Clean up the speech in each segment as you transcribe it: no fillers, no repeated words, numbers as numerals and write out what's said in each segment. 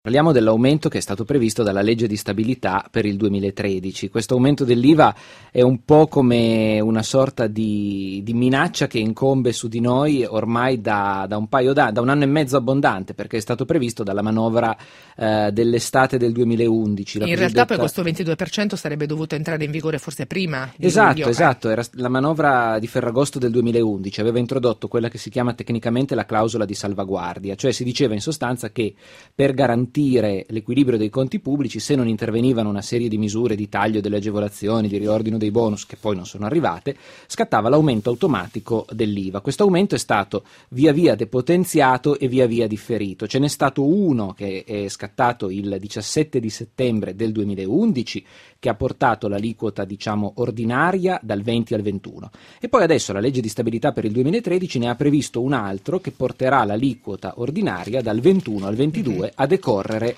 Parliamo dell'aumento che è stato previsto dalla legge di stabilità per il 2013. Questo aumento dell'IVA è un po' come una sorta di minaccia che incombe su di noi ormai da un anno e mezzo abbondante, perché è stato previsto dalla manovra dell'estate del 2011. In realtà poi questo 22% sarebbe dovuto entrare in vigore forse prima di luglio. Esatto, era la manovra di Ferragosto del 2011, aveva introdotto quella che si chiama tecnicamente la clausola di salvaguardia, cioè si diceva in sostanza che per garantire l'equilibrio dei conti pubblici, se non intervenivano una serie di misure di taglio delle agevolazioni, di riordino dei bonus che poi non sono arrivate, scattava l'aumento automatico dell'IVA. Questo aumento è stato via via depotenziato e via via differito. Ce n'è stato uno che è scattato il 17 di settembre del 2011, che ha portato l'aliquota ordinaria dal 20 al 21, e poi adesso la legge di stabilità per il 2013 ne ha previsto un altro che porterà l'aliquota ordinaria dal 21 al 22 a decorrere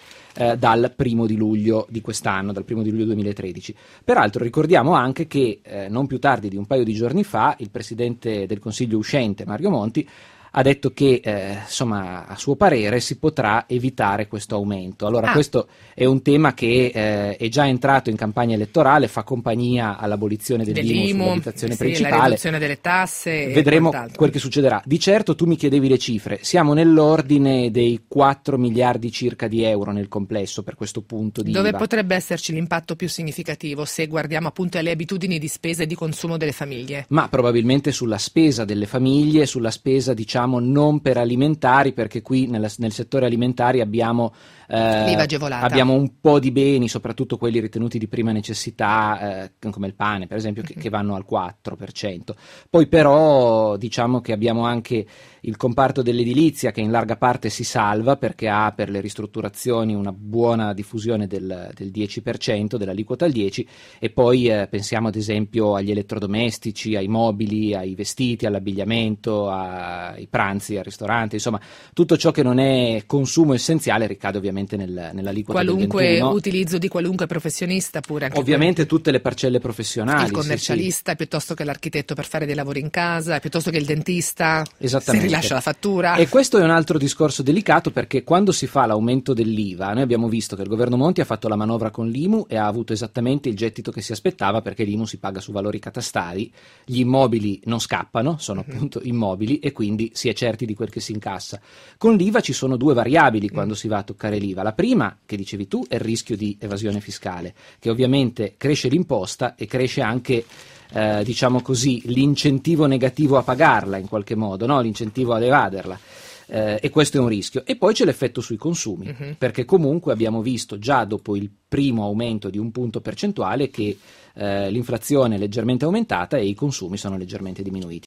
dal 1 di luglio di quest'anno, dal 1 di luglio 2013. Peraltro ricordiamo anche che non più tardi di un paio di giorni fa il Presidente del Consiglio uscente, Mario Monti, ha detto che a suo parere si potrà evitare questo aumento. Allora questo è un tema che è già entrato in campagna elettorale, fa compagnia all'abolizione dell'IMU sull'abitazione principale, la riduzione delle tasse. Vedremo quel che succederà. Di certo tu mi chiedevi le cifre, siamo nell'ordine dei 4 miliardi circa di euro nel complesso per questo punto di Dove IVA. potrebbe esserci l'impatto più significativo se guardiamo appunto alle abitudini di spesa e di consumo delle famiglie? Ma probabilmente sulla spesa delle famiglie, sulla spesa non per alimentari, perché qui nel settore alimentari abbiamo l'IVA agevolata. Abbiamo un po' di beni, soprattutto quelli ritenuti di prima necessità, come il pane per esempio, che vanno al 4%. Poi però diciamo che abbiamo anche il comparto dell'edilizia che in larga parte si salva perché ha per le ristrutturazioni una buona diffusione del 10%, dell'aliquota al 10%, e poi pensiamo ad esempio agli elettrodomestici, ai mobili, ai vestiti, all'abbigliamento, ai pranzi, al ristorante, insomma tutto ciò che non è consumo essenziale ricade ovviamente nell'aliquota del 21%. Qualunque utilizzo di qualunque professionista pure. Anche ovviamente tutte le parcelle professionali. Il commercialista, sì. Piuttosto che l'architetto per fare dei lavori in casa, piuttosto che il dentista, se rilascia la fattura. E questo è un altro discorso delicato, perché quando si fa l'aumento dell'IVA, noi abbiamo visto che il governo Monti ha fatto la manovra con l'IMU e ha avuto esattamente il gettito che si aspettava, perché l'IMU si paga su valori catastali, gli immobili non scappano, sono appunto immobili, e quindi si è certi di quel che si incassa. Con l'IVA ci sono due variabili quando si va a toccare l'IVA. La prima, che dicevi tu, è il rischio di evasione fiscale, che ovviamente cresce l'imposta e cresce anche l'incentivo negativo a pagarla in qualche modo, no? L'incentivo ad evaderla. E questo è un rischio. E poi c'è l'effetto sui consumi, perché comunque abbiamo visto già dopo il primo aumento di 1 punto percentuale che l'inflazione è leggermente aumentata e i consumi sono leggermente diminuiti.